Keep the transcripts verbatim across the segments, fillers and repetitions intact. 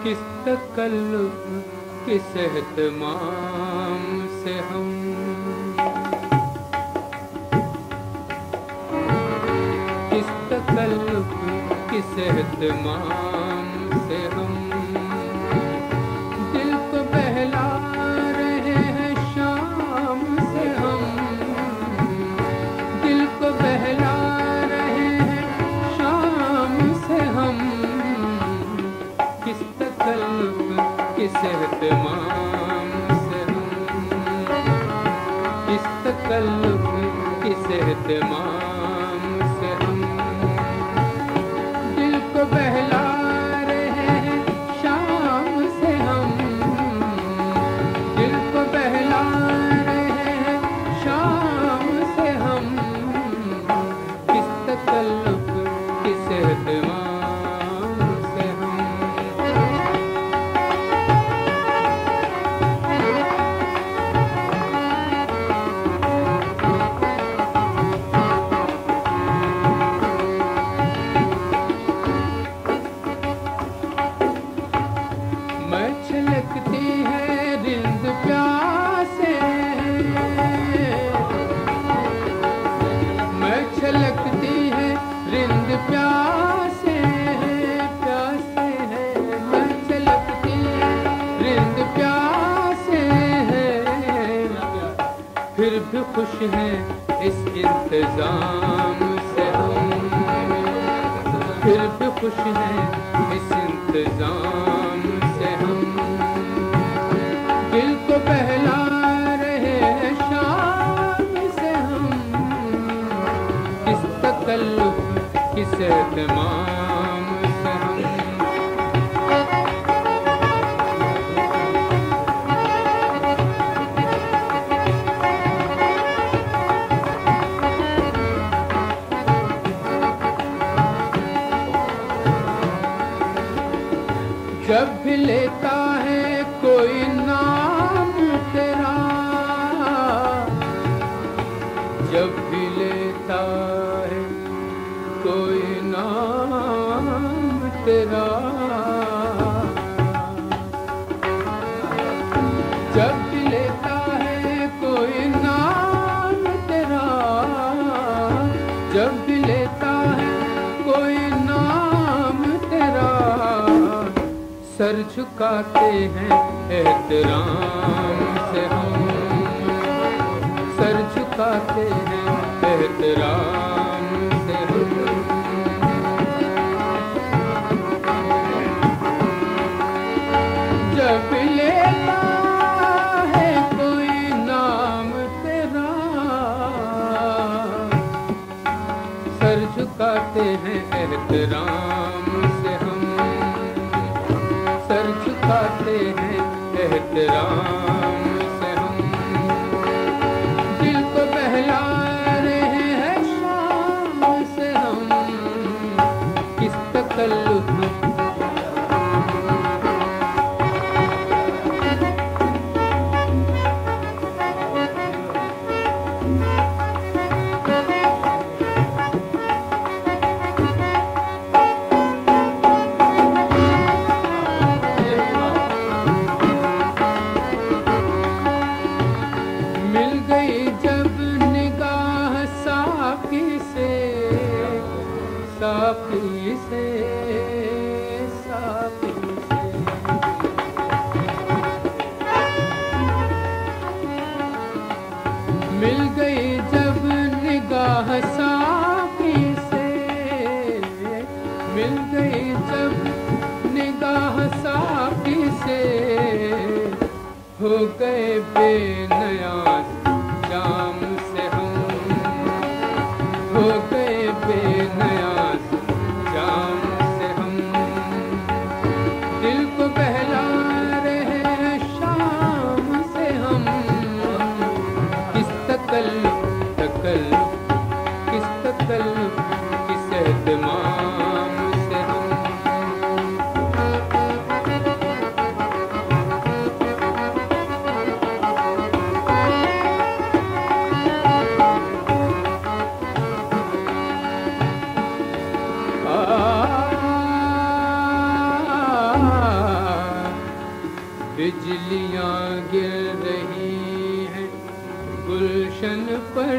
किस तकल्लुफ किस एहतमाम से हम, किस तकल्लुफ किस एहतमाम से हम दिल को बहला रहे हैं शाम से हम, दिल को बहला रहे हैं शाम से हम, किस तकल्लुफ किस एहतमाम से हम, किस तकल्लुफ किस एहतमाम से हम दिल को बहला रहे हैं शाम से हम, दिल को बहला रहे हैं शाम से हम, किस तकल्लुफ किस एहतमाम से हम। मैं छलकती है रिंद प्यासे, मैं छलकती है रिंद प्यासे, प्यासे है, मैं छलकती है रिंद प्यासे है, फिर भी खुश हैं इस इंतजाम से हम, फिर भी खुश हैं इस इंतजाम से हम, दिल को बहला रहे हैं शाम से हम, किस तकल्लुफ किस एहतमाम से हम। जब भी लेता है कोई नाम तेरा, जब भी लेता है कोई नाम तेरा, जब भी लेता है कोई नाम तेरा, जब भी लेता है कोई नाम तेरा, सर झुकाते हैं एहतराम से हम, सर झुकाते हैं एहतराम से हम। जब लेता है कोई नाम तेरा, सर झुकाते हैं एहतराम से हम, सर झुकाते हैं एहतराम से हम, दिल को बहला रहे हैं शाम से हम, किस तकल्लुफ साकी से, साकी से मिल गई जब निगाह साकी से, मिल गई जब निगाह साकी से, हो गए बेनियाज जाम से हम, हो गए बेनियाज जाम से हम, दिल को बहला रहे हैं शाम से हम, किस तकल्लुफ तकल्लुफ किस तकल्लुफ किस एहतमाम से हम। बिजलियां गिर रही हैं गुलशन पर,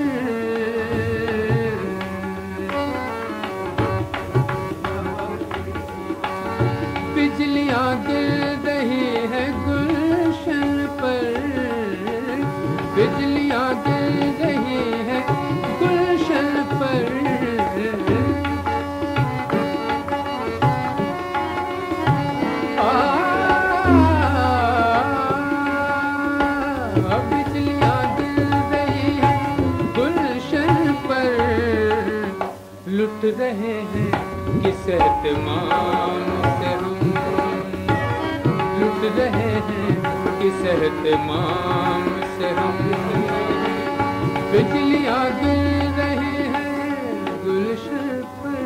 बिजलियां गिर रही हैं गुलशन पर, बिजलियां गिर रही हैं गुलशन पर। बिजलियां गिर रही हैं गुलशन पर, लुट रहे हैं किस एहतमाम से हम, लुट रहे हैं किस एहतमाम से हम। बिजलियां गिर रही हैं गुलशन पर,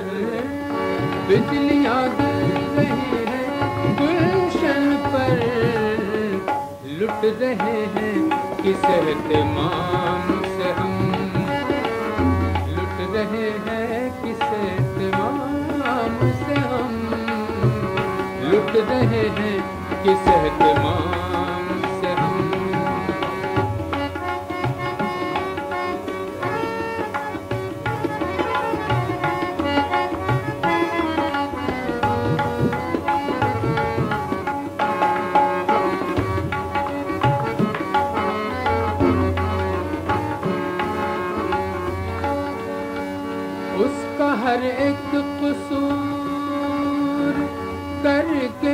बिजलियां गिर रही हैं गुलशन पर, लुट रहे हैं किस एहतमाम से हम, लुट रहे हैं किस एहतमाम से हम, लुट रहे हैं किस एहतमाम से हम। उसका हर एक कसूर करके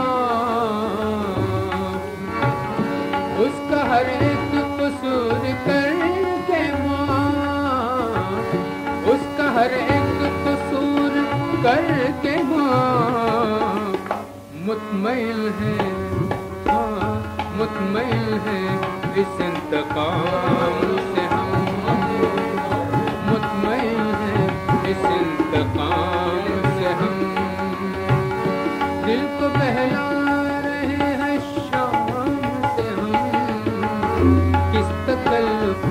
माफ, उसका हर एक कसूर करके माफ, उसका हर एक कसूर करके माफ। मुतमइल है हाँ मुतमइल है इस इंतकाम से हम, मुतमइल है इस इंतकाम से हम। दिल को बहला रहे हैं शाम से हम, किस तकल्लुफ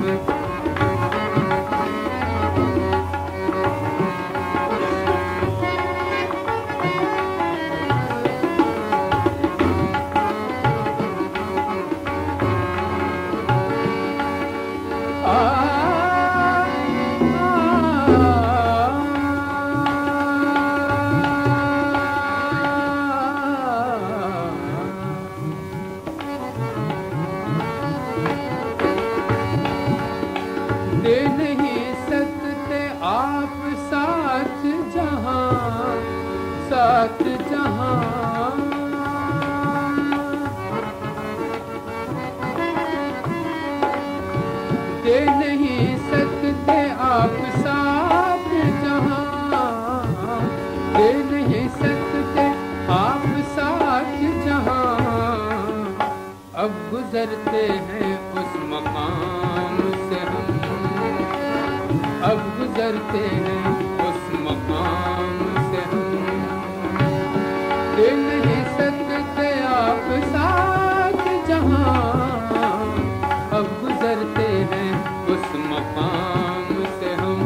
दे नहीं सकते आप साथ जहां, साथ जहां। दे नहीं सकते आप साथ जहां, दे नहीं सकते आप साथ जहां। अब गुजरते हैं उस मकाम से हम, अब गुजरते हैं उस मकाम से हम। दे नहीं सकते आप साथ जहां, अब गुजरते हैं उस मकाम से हम।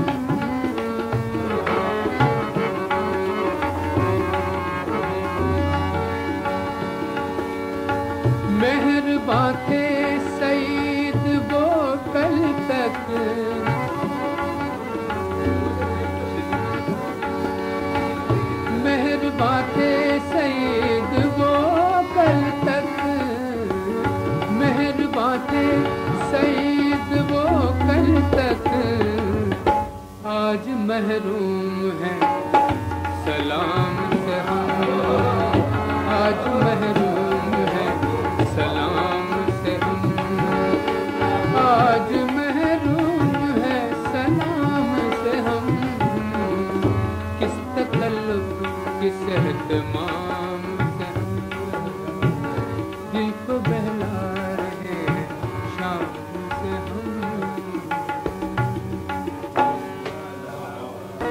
मेहरबां थे सईद वो कल तक, मेहरबां थे सईद वो कल तक, मेहरबां थे सईद वो कल तक। आज महरूम है सलाम से हम, आज महरूम है सलाम से हम, आज महरूम है सलाम से हम। किस तकल्लुफ किस एहतमाम